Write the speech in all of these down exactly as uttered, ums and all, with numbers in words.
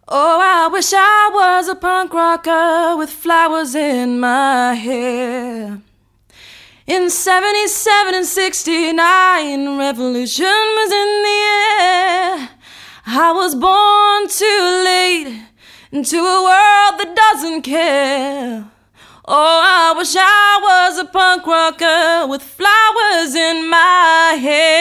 Oh, I wish I was a punk rocker with flowers in my hair. In seventy-seven and sixty-nine, revolution was in the air. I was born too late into a world that doesn't care. Oh, I wish I was a punk rocker with flowers in my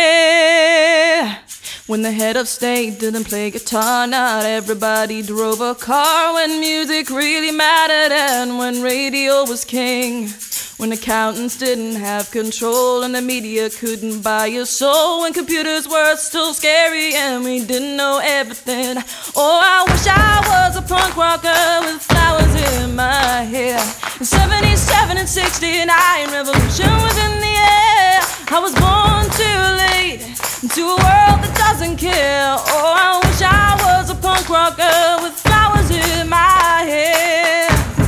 hair. When the head of state didn't play guitar, not everybody drove a car. When music really mattered and when radio was king. When accountants didn't have control and the media couldn't buy your soul. When computers were still scary and we didn't know everything. Oh, I wish I was a punk rocker with flowers in my hair. In seventy-seven and sixty-nine, revolution was in the air. I was born too late into a world that doesn't care. Oh, I wish I was a punk rocker with flowers in my hair.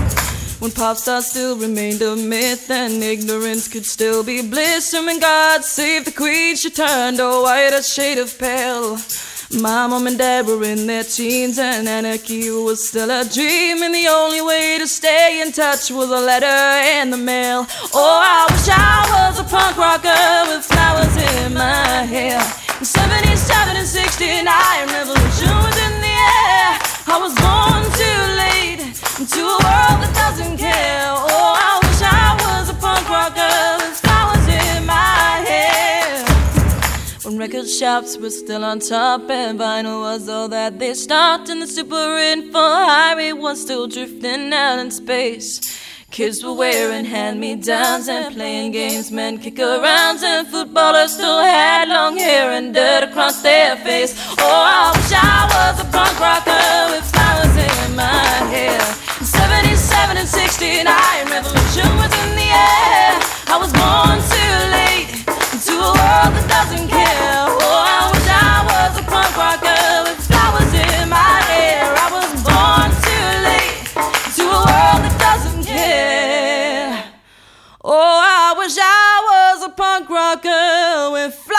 When pop stars still remained a myth and ignorance could still be bliss. And when God save the queen, she turned a whiter shade of pale. My mom and dad were in their teens and anarchy was still a dream. And the only way to stay in touch was a letter in the mail. Oh, I wish I was a punk rocker with flowers in my hair. In seventy-seven and sixty-nine, revolution was in the air. I was born too late into a world that doesn't care. Oh, I wish I was a punk rocker with flowers in my hair. When record shops were still on top and vinyl was all that they stopped, and the super info highway was still drifting out in space. Kids were wearing hand-me-downs and playing games, men kick-arounds, and footballers still had long hair and dirt across their face. Oh, I wish I was a punk rocker with flowers in my hair. In seventy-seven and sixty-nine, revolution was in the air. I was born too late into a world that doesn't care. Oh, I wish I was a punk rocker with flowers in my hair. I was born too late into a world that doesn't care. Oh, I wish I was a punk rocker with